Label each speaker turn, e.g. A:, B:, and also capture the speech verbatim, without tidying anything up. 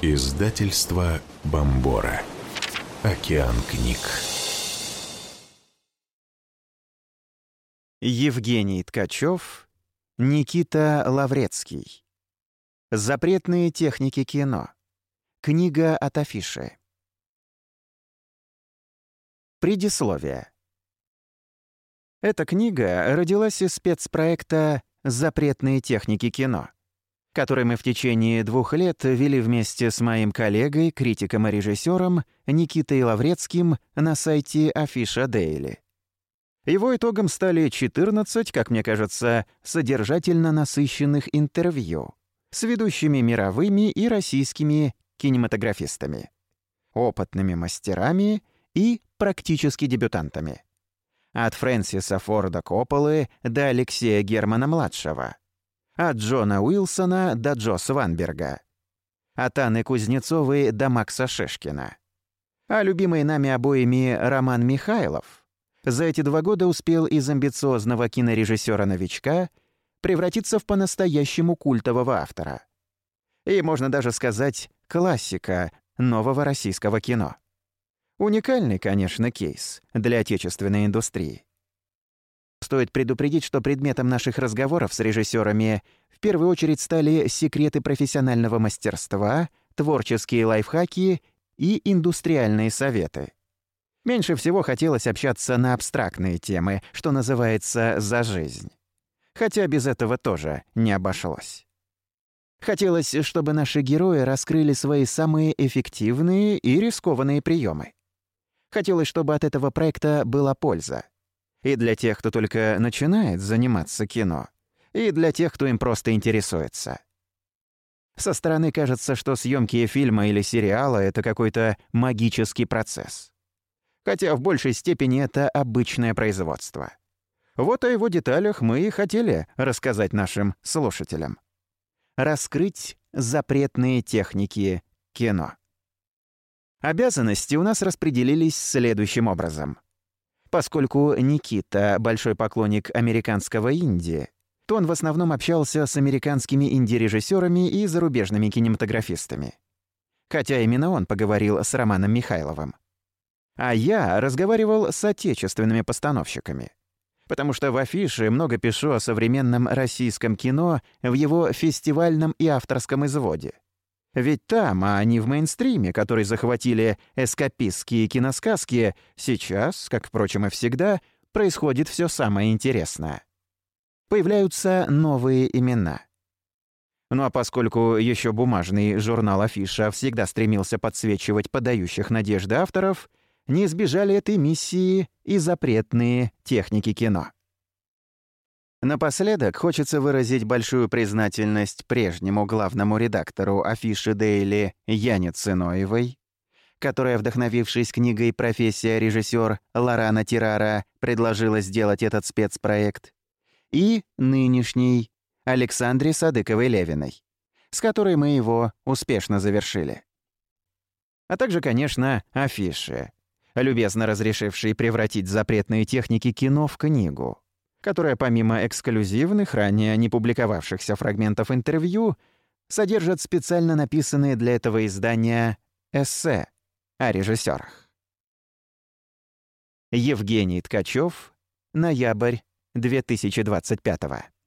A: Издательство Бомбора. Океан книг.
B: Евгений Ткачев, Никита Лаврецкий. Запретные техники кино. Книга от афиши. Предисловие. Эта книга родилась из спецпроекта «Запретные техники кино», который мы в течение двух лет вели вместе с моим коллегой, критиком и режиссером Никитой Лаврецким на сайте Афиша Дейли. Его итогом стали четырнадцать, как мне кажется, содержательно насыщенных интервью с ведущими мировыми и российскими кинематографистами, опытными мастерами и практически дебютантами. От Фрэнсиса Форда Копполы до Алексея Германа-младшего. От Джона Уилсона до Джо Сванберга. От Анны Кузнецовой до Макса Шишкина. А любимый нами обоими Роман Михайлов за эти два года успел из амбициозного кинорежиссера-новичка превратиться в по-настоящему культового автора. И, можно даже сказать, классика нового российского кино. Уникальный, конечно, кейс для отечественной индустрии. Стоит предупредить, что предметом наших разговоров с режиссерами в первую очередь стали секреты профессионального мастерства, творческие лайфхаки и индустриальные советы. Меньше всего хотелось общаться на абстрактные темы, что называется «за жизнь». Хотя без этого тоже не обошлось. Хотелось, чтобы наши герои раскрыли свои самые эффективные и рискованные приемы. Хотелось, чтобы от этого проекта была польза. И для тех, кто только начинает заниматься кино, и для тех, кто им просто интересуется. Со стороны кажется, что съемки фильма или сериала — это какой-то магический процесс. Хотя в большей степени это обычное производство. Вот о его деталях мы и хотели рассказать нашим слушателям. Раскрыть запретные техники кино. Обязанности у нас распределились следующим образом. Поскольку Никита — большой поклонник американского инди, то он в основном общался с американскими инди-режиссерами и зарубежными кинематографистами. Хотя именно он поговорил с Романом Михайловым. А я разговаривал с отечественными постановщиками. Потому что в афише много пишу о современном российском кино в его фестивальном и авторском изводе. Ведь там, а не в мейнстриме, который захватили эскапистские киносказки, сейчас, как, впрочем, и всегда, происходит все самое интересное. Появляются новые имена. Ну а поскольку еще бумажный журнал «Афиша» всегда стремился подсвечивать подающих надежды авторов, не избежали этой миссии и запретные техники кино. Напоследок хочется выразить большую признательность прежнему главному редактору Афиши Дейли Яне Циноевой, которая, вдохновившись книгой «Профессия режиссер» Лорана Тирара, предложила сделать этот спецпроект, и нынешней Александре Садыковой-Левиной, с которой мы его успешно завершили. А также, конечно, Афише, любезно разрешившей превратить запретные техники кино в книгу, которая помимо эксклюзивных, ранее не публиковавшихся фрагментов интервью, содержит специально написанные для этого издания эссе о режиссерах. Евгений Ткачев, ноябрь две тысячи двадцать пятого.